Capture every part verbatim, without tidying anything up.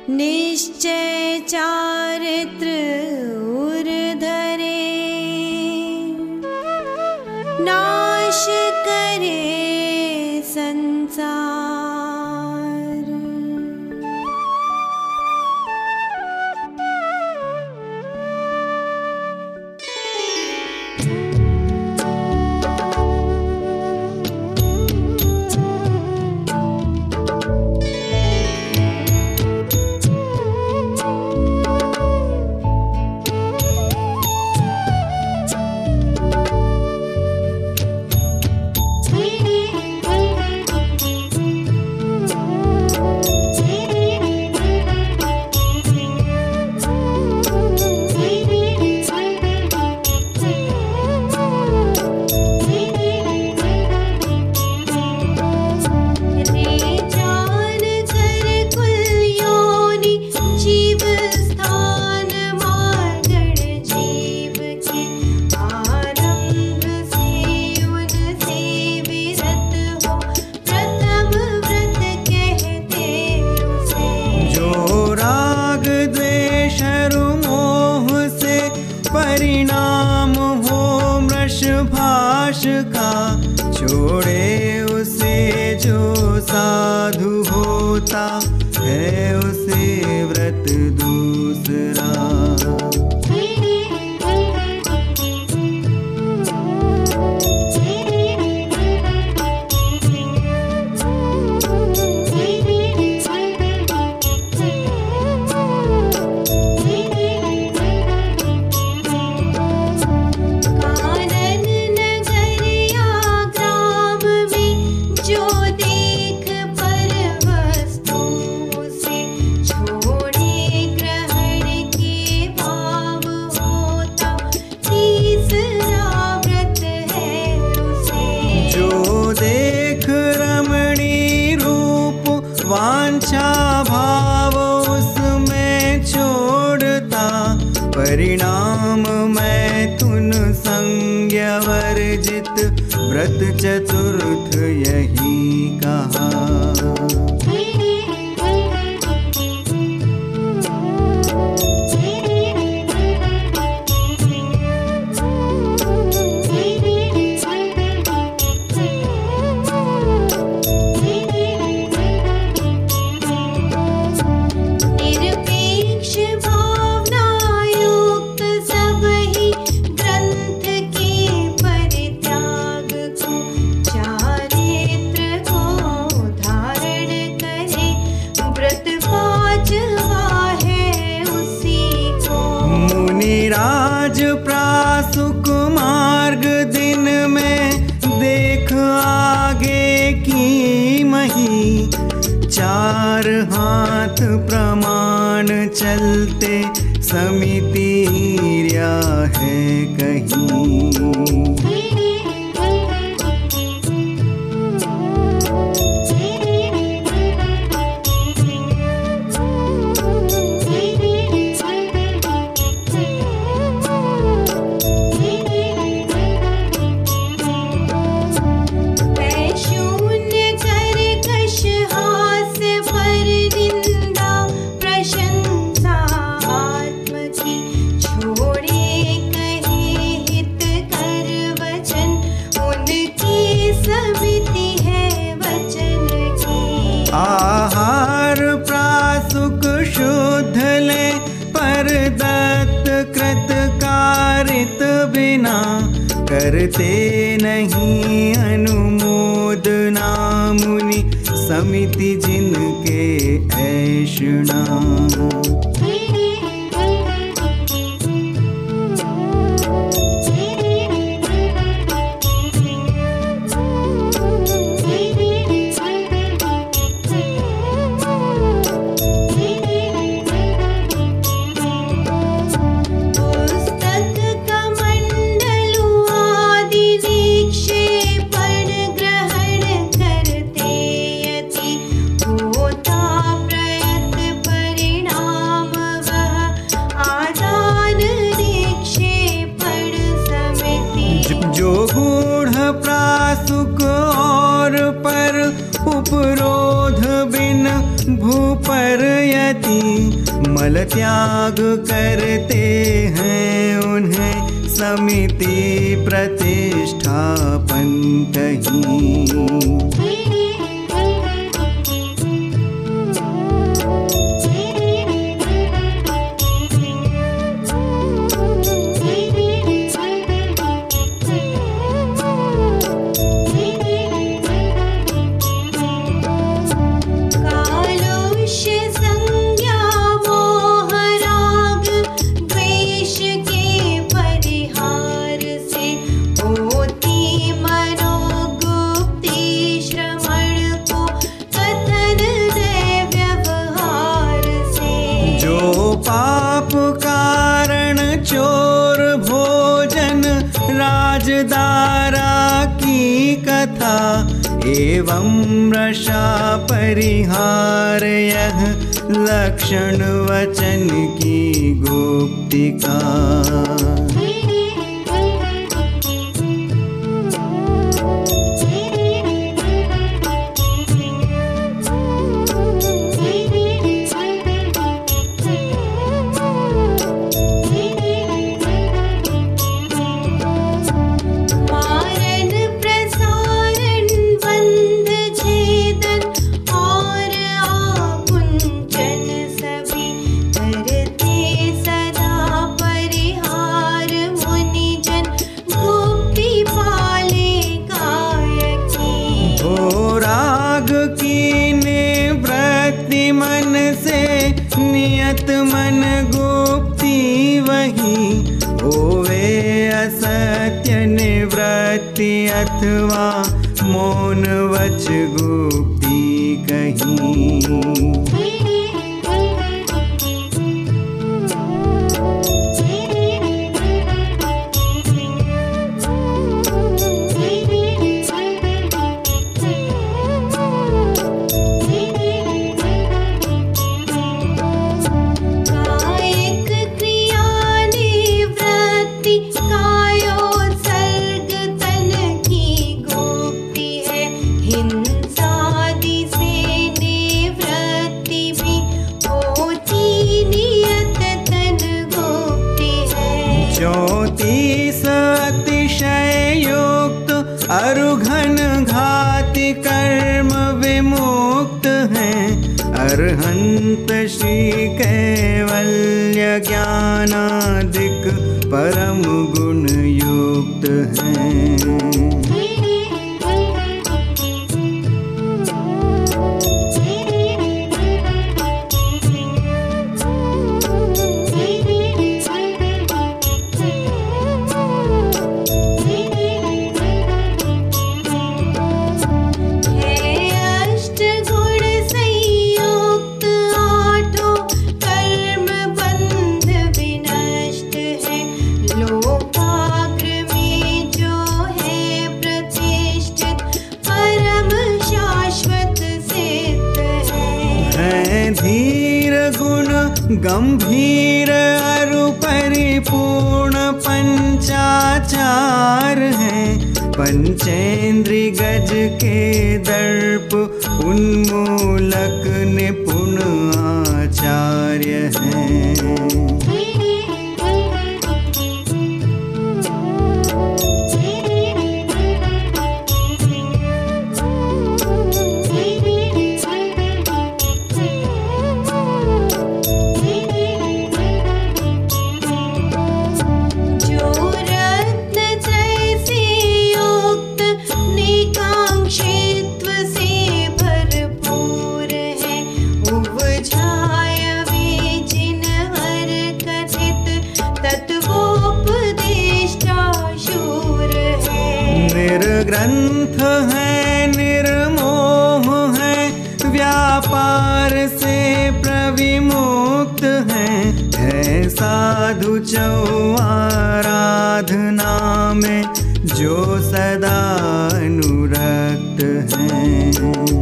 निश्चय चारित्र उर्धरे, नाश करे संसार। परिणाम हो मृषभाष का, छोड़े उसे जो साधु होता है उसे व्रत दूसरा। वांछा भाव उसमें छोड़ता, परिणाम मैं तुन संज्ञ वर्जित व्रत चतुर्थ यही कहा। राज प्रासुक मार्ग दिन में देख आगे की मही, चार हाथ प्रमाण चलते समिति हीर्या है कहीं। आहार प्रासुक शुद्ध ले, पर दत्त कृत कारित बिना, करते नहीं अनुमोदना मुनि समिति जिनके ऐषणा। होता प्रयत परिणाम पर यति मल त्याग करते हैं, उन्हें समिति प्रतिष्ठापन कहीं। राजदारा की कथा एवं रशा परिहार, यह लक्षण वचन की गुप्तिका। मन से नियत मन गुप्ति वही होवे, असत्य निवृत्ति अथवा मौन वच गुप्ति कहीं। ज्योतिष अतिशय युक्त अरुघन घाति कर्म विमुक्त हैं, अरहंत श्री कैवल्य ज्ञानादिक परम गुण युक्त हैं। धीर गुण गंभीर अरु परिपूर्ण पंचाचार हैं, पंचेंद्रि गज के दर्प उन्मूलक निपुण आचार्य हैं। निर्ग्रंथ है, निर्मोह है, व्यापार से प्रविमुक्त है, है साधु चौ आराधना में जो सदा अनुरक्त हैं।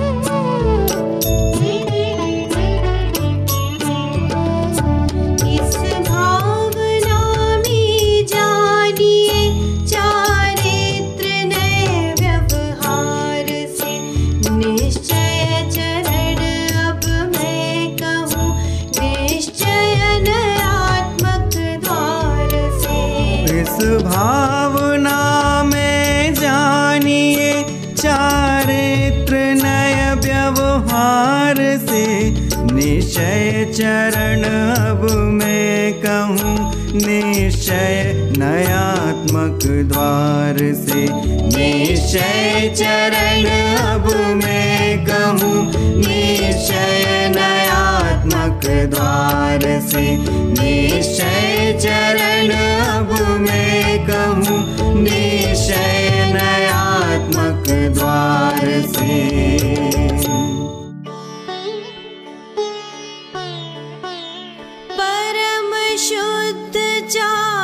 इस भावना में जानिए, चारित्र नय व्यवहार से। निश्चय चरण अब मैं कहूँ, निश्चय नयात्मक द्वार से। निश्चय चरण अब मैं कहूँ, निश्चय नयात्मक द्वार से। निश्चय चरण अब मैं कहूँ, निश्चय नयात्मक द्वार से। परम शुद्ध जा